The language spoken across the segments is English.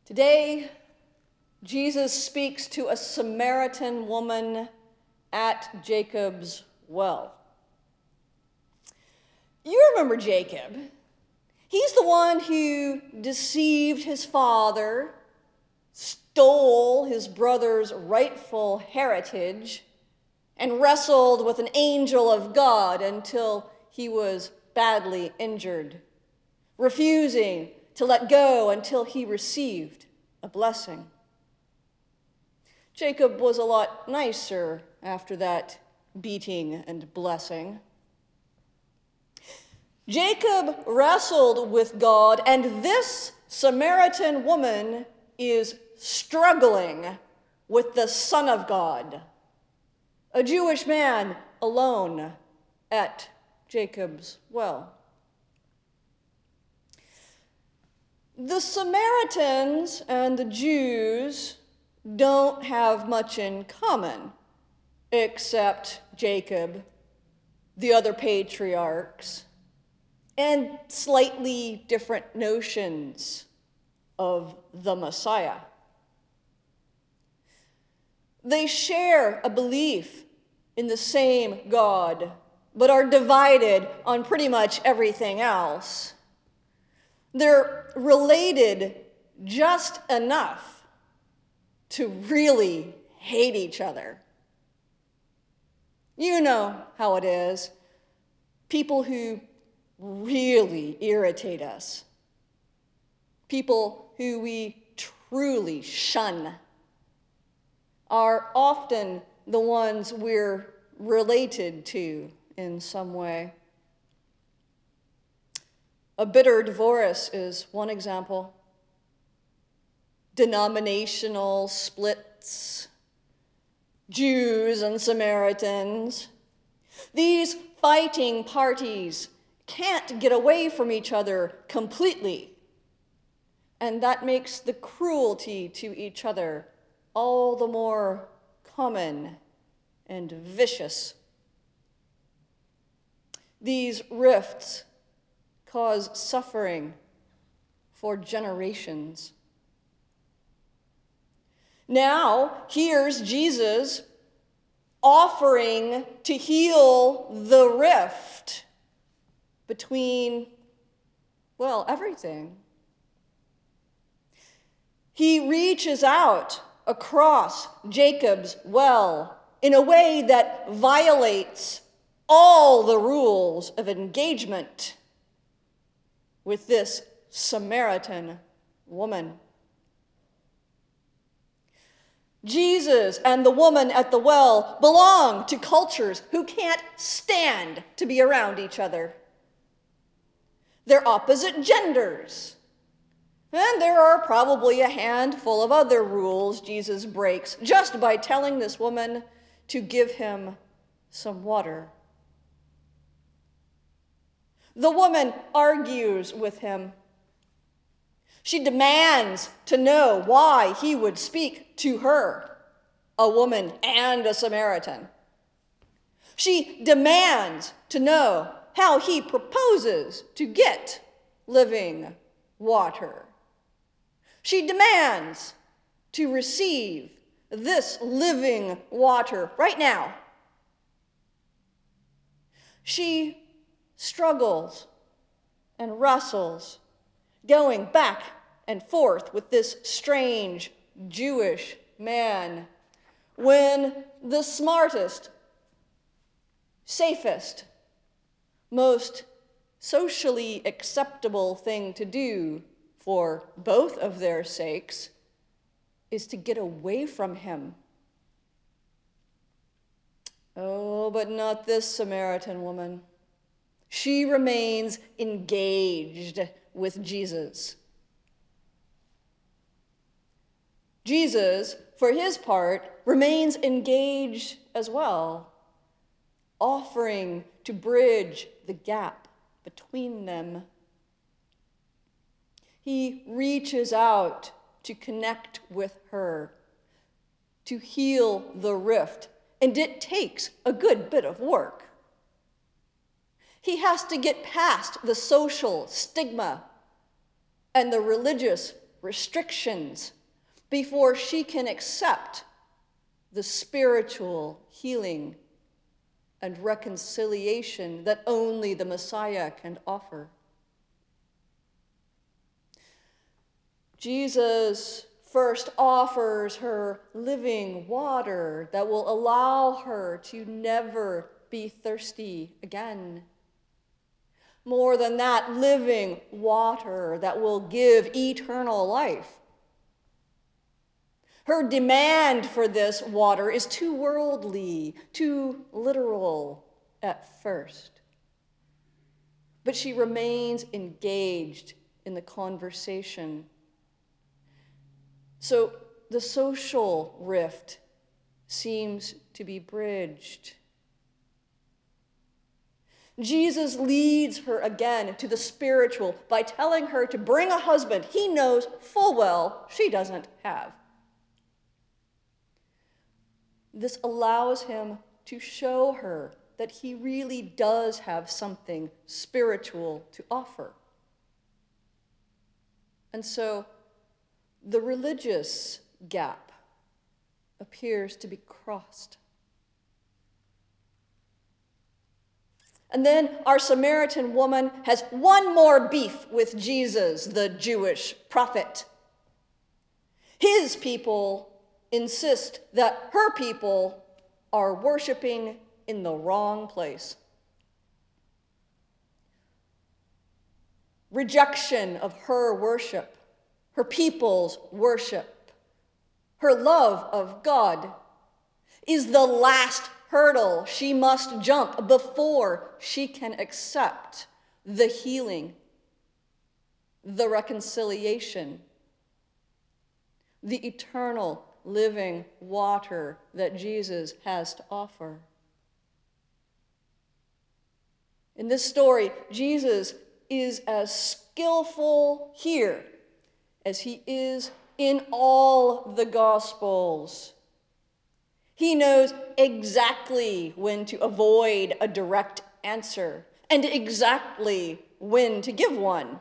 Today, Jesus speaks to a Samaritan woman at Jacob's well. You remember Jacob. He's the one who deceived his father, stole his brother's rightful heritage, and wrestled with an angel of God until he was badly injured, refusing to let go until he received a blessing. Jacob was a lot nicer after that beating and blessing. Jacob wrestled with God, and this Samaritan woman is struggling with the Son of God, a Jewish man alone at Jacob's well. The Samaritans and the Jews don't have much in common, except Jacob, the other patriarchs, and slightly different notions of the Messiah. They share a belief in the same God, but are divided on pretty much everything else. They're related just enough to really hate each other. You know how it is. People who really irritate us. People who we truly shun are often the ones we're related to in some way. A bitter divorce is one example. Denominational splits, Jews and Samaritans. These fighting parties can't get away from each other completely, and that makes the cruelty to each other all the more common and vicious. These rifts cause suffering for generations. Now, here's Jesus offering to heal the rift between, well, everything. He reaches out across Jacob's well in a way that violates all the rules of engagement with this Samaritan woman. Jesus and the woman at the well belong to cultures who can't stand to be around each other. They're opposite genders. And there are probably a handful of other rules Jesus breaks just by telling this woman to give him some water. The woman argues with him. She demands to know why he would speak to her, a woman and a Samaritan. She demands to know how he proposes to get living water. She demands to receive this living water right now. She struggles and wrestles, going back and forth with this strange Jewish man, when the smartest, safest, most socially acceptable thing to do for both of their sakes is to get away from him. Oh, but not this Samaritan woman. She remains engaged with Jesus. Jesus, for his part, remains engaged as well, offering to bridge the gap between them. He reaches out to connect with her, to heal the rift, and it takes a good bit of work. He has to get past the social stigma and the religious restrictions before she can accept the spiritual healing and reconciliation that only the Messiah can offer. Jesus first offers her living water that will allow her to never be thirsty again. More than that, living water that will give eternal life. Her demand for this water is too worldly, too literal at first. But she remains engaged in the conversation. So the social rift seems to be bridged. Jesus leads her again to the spiritual by telling her to bring a husband he knows full well she doesn't have. This allows him to show her that he really does have something spiritual to offer. And so the religious gap appears to be crossed. And then our Samaritan woman has one more beef with Jesus, the Jewish prophet. His people insist that her people are worshiping in the wrong place. Rejection of her worship, her people's worship, her love of God is the last hurdle she must jump before she can accept the healing, the reconciliation, the eternal living water that Jesus has to offer. In this story, Jesus is as skillful here as he is in all the Gospels. He knows exactly when to avoid a direct answer and exactly when to give one.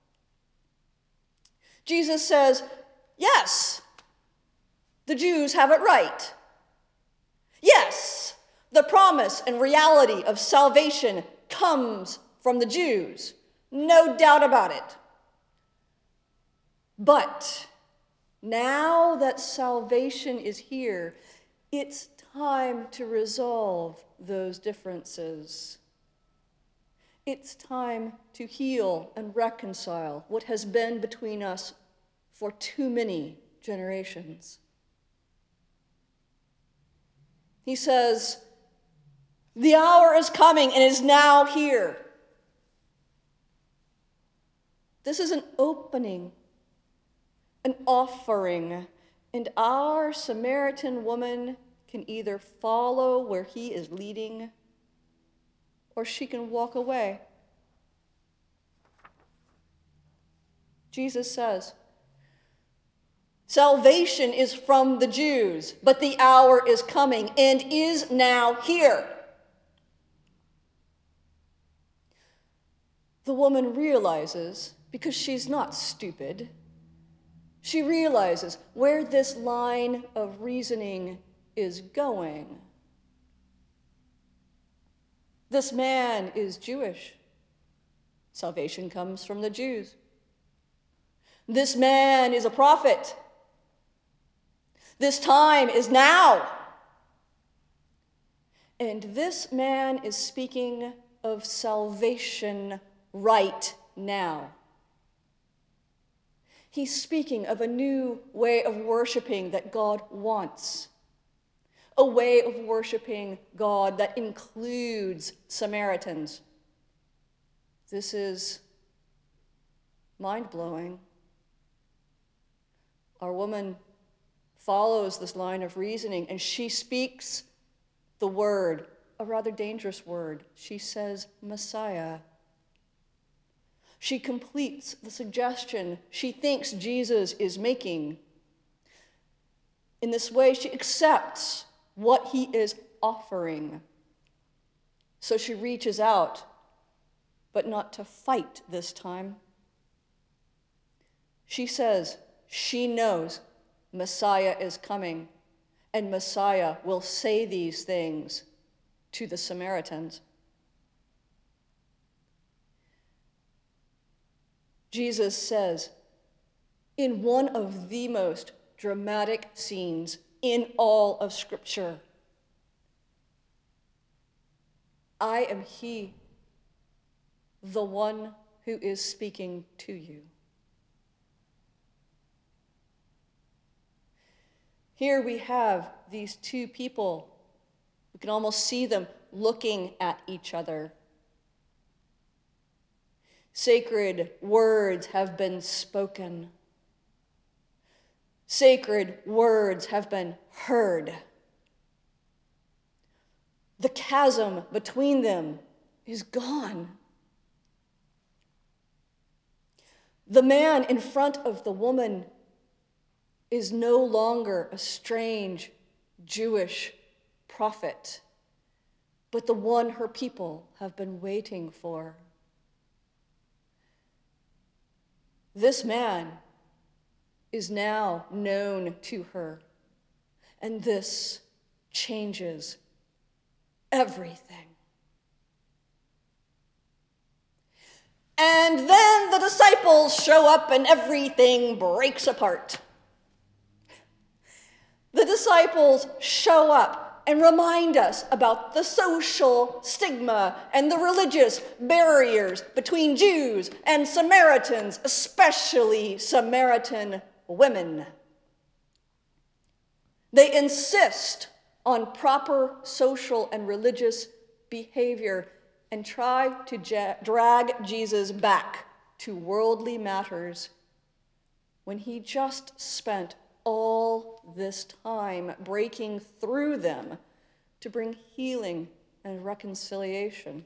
Jesus says, yes, the Jews have it right. Yes, the promise and reality of salvation comes from the Jews. No doubt about it. But now that salvation is here, it's time to resolve those differences. It's time to heal and reconcile what has been between us for too many generations. He says, the hour is coming and is now here. This is an opening, an offering, and our Samaritan woman can either follow where he is leading or she can walk away. Jesus says, salvation is from the Jews, but the hour is coming and is now here. The woman realizes, because she's not stupid, she realizes where this line of reasoning is going. This man is Jewish. Salvation comes from the Jews. This man is a prophet. This time is now. And this man is speaking of salvation right now. He's speaking of a new way of worshiping that God wants. A way of worshiping God that includes Samaritans. This is mind-blowing. Our woman follows this line of reasoning, and she speaks the word, a rather dangerous word. She says, Messiah. She completes the suggestion she thinks Jesus is making. In this way, she accepts what he is offering. So she reaches out, but not to fight this time. She says, She knows Messiah is coming, and Messiah will say these things to the Samaritans. Jesus says, in one of the most dramatic scenes in all of Scripture, I am he, the one who is speaking to you. Here we have these two people. We can almost see them looking at each other. Sacred words have been spoken. Sacred words have been heard. The chasm between them is gone. The man in front of the woman is no longer a strange Jewish prophet, but the one her people have been waiting for. This man is now known to her, and this changes everything. And then the disciples show up and everything breaks apart. The disciples show up and remind us about the social stigma and the religious barriers between Jews and Samaritans, especially Samaritan women. They insist on proper social and religious behavior and try to drag Jesus back to worldly matters when he just spent all this time breaking through them to bring healing and reconciliation.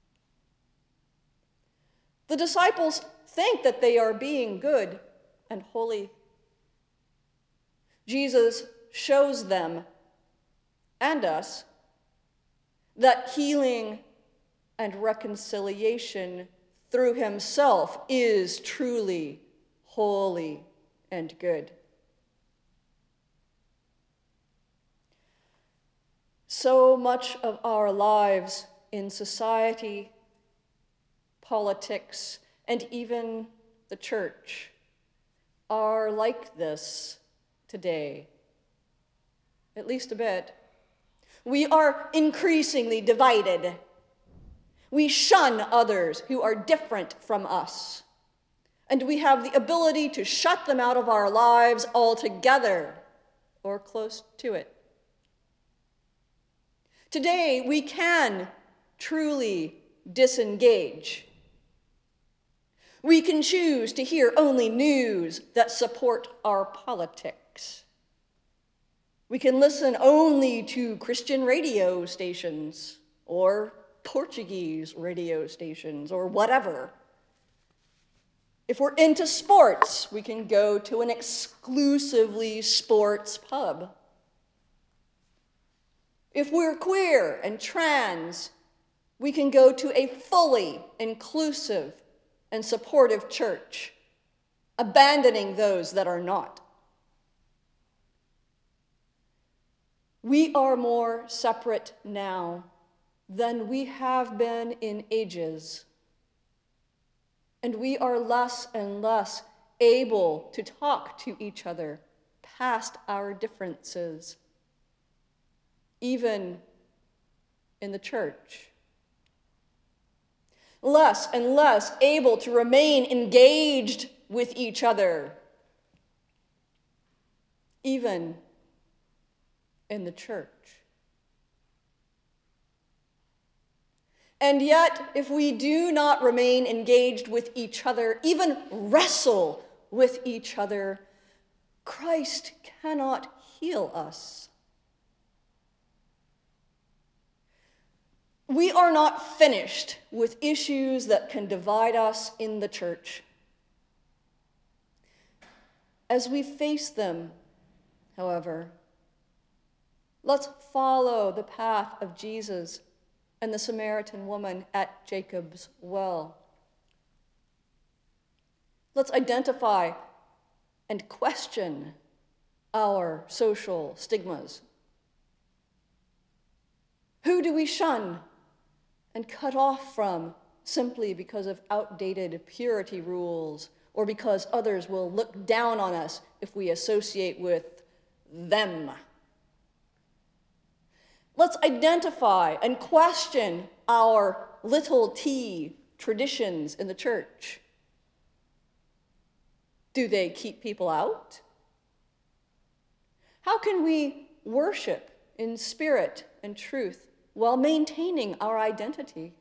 The disciples think that they are being good and holy. Jesus shows them and us that healing and reconciliation through himself is truly holy and good. So much of our lives in society, politics, and even the church are like this today, at least a bit. We are increasingly divided. We shun others who are different from us, and we have the ability to shut them out of our lives altogether or close to it. Today, we can truly disengage. We can choose to hear only news that support our politics. We can listen only to Christian radio stations or Portuguese radio stations or whatever. If we're into sports, we can go to an exclusively sports pub. If we're queer and trans, we can go to a fully inclusive and supportive church, abandoning those that are not. We are more separate now than we have been in ages, and we are less and less able to talk to each other past our differences, even in the church. Less and less able to remain engaged with each other, even in the church. And yet, if we do not remain engaged with each other, even wrestle with each other, Christ cannot heal us. We are not finished with issues that can divide us in the church. As we face them, however, let's follow the path of Jesus and the Samaritan woman at Jacob's well. Let's identify and question our social stigmas? Who do we shun and cut off from simply because of outdated purity rules or because others will look down on us if we associate with them? Let's identify and question our little t traditions in the church. Do they keep people out? How can we worship in spirit and truth while maintaining our identity?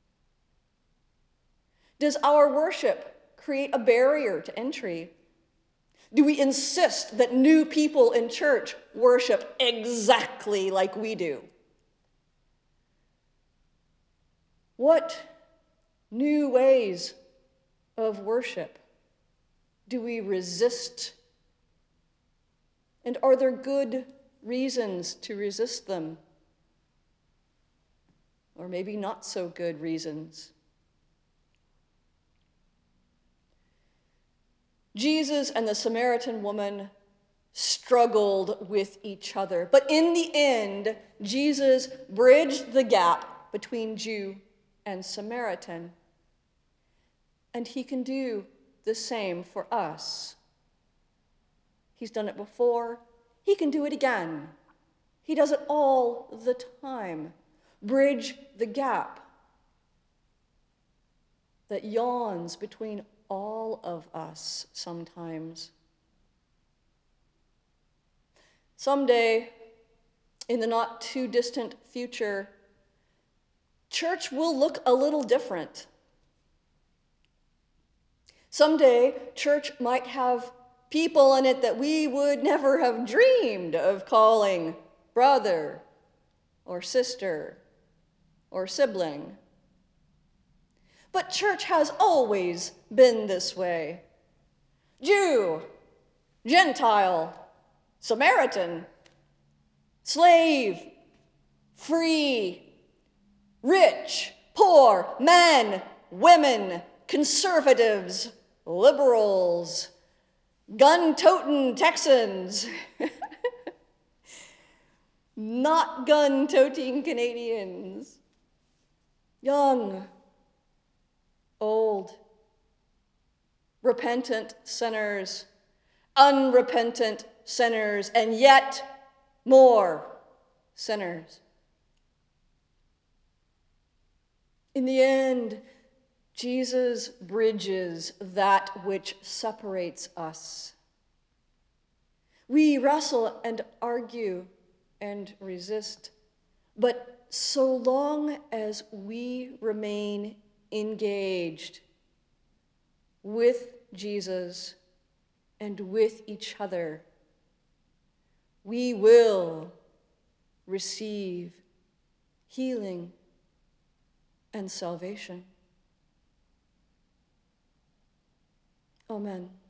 Does our worship create a barrier to entry? Do we insist that new people in church worship exactly like we do? What new ways of worship do we resist? And are there good reasons to resist them? Or maybe not so good reasons? Jesus and the Samaritan woman struggled with each other, but in the end, Jesus bridged the gap between Jew and Samaritan. And he can do the same for us. He's done it before. He can do it again. He does it all the time. Bridge the gap that yawns between all of us sometimes. Someday, in the not too distant future, church will look a little different. Someday, church might have people in it that we would never have dreamed of calling brother or sister or sibling. But church has always been this way. Jew, Gentile, Samaritan, slave, free, rich, poor, men, women, conservatives, liberals, gun-toting Texans, not gun-toting Canadians, young, old, repentant sinners, unrepentant sinners, and yet more sinners. In the end, Jesus bridges that which separates us. We wrestle and argue and resist, but so long as we remain engaged with Jesus and with each other, we will receive healing and salvation. Amen.